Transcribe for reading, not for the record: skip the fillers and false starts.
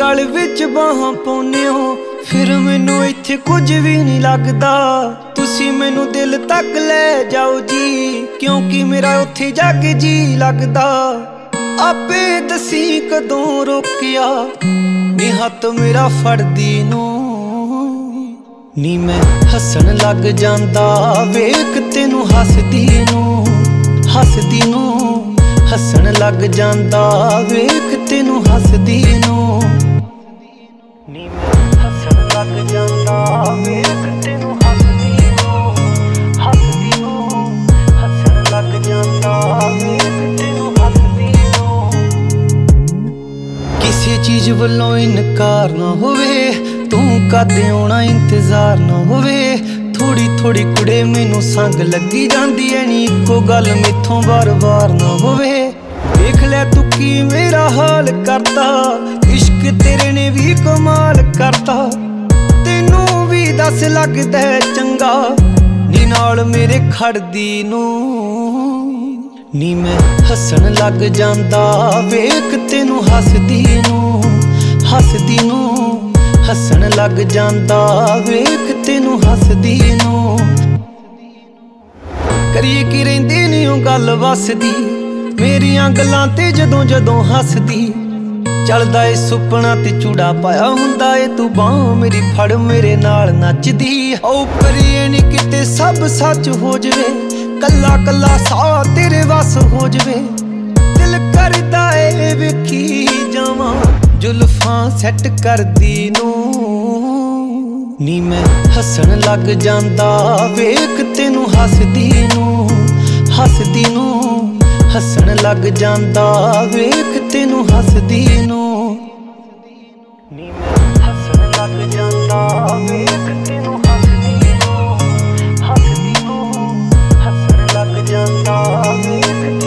गल विच बाहां पाउने हो फिर मैनू इत्थे कुछ भी नहीं लगदा। तुसी मैनू दिल तक ले जाओ जी क्योंकि मेरा उत्थे जाके जी लगदा। आपे दसी कदों रोकिया नी हत्थ मेरा फड़दी नू नी मैं हसन लग जांदा वेख तेनू हसदी नू हसन लग जांदा वेख तेनू हसदी नू नी मैं हसन लग जांदा वेख तेनू हसदी नू हसन लग जांदा वेख तेनू हसदी नू। किसी चीज वल्लों इनकार ना होवे तू कदे आउणा इंतजार ना होवे। थोड़ी थोड़ी कुड़े मैनू संग लगी जांदी है नी इक्को गल मैथों बार बार ना होवे। देख लै तू की मेरा हाल करता इश्क तेरे ने भी कमाल करता। तेनू भी दस लगदा चंगा नी नाल मेरे खड़दी नू नी मैं हसन लग जांदा वेख तेनू हसदी नू हसन लग जांदा वेख तेनू हसदी नू। करिए की रहिंदी नी ओ गल वसदी मेरियां गल्लां ते जदों जदों हसदी। चलदा ए सुपना ते चूड़ा पाया हुंदा ए तू बांह मेरी फड़ मेरे नाल नचदी। ओ करिए नी किते सब सच हो जवे कल्ला कल्ला सा तेरे वस हो जवे। दिल करदा ए वेखी जावां जुल्फां सैट करदी नू नी मैं हसन लग जांदा वेख तेनू हसदी नू हसन लग जांदा वेख तेनू हसदी नू नी मैं हसन लग जांदा वेख तेनू हसदी नू हसन लग जांदा वेख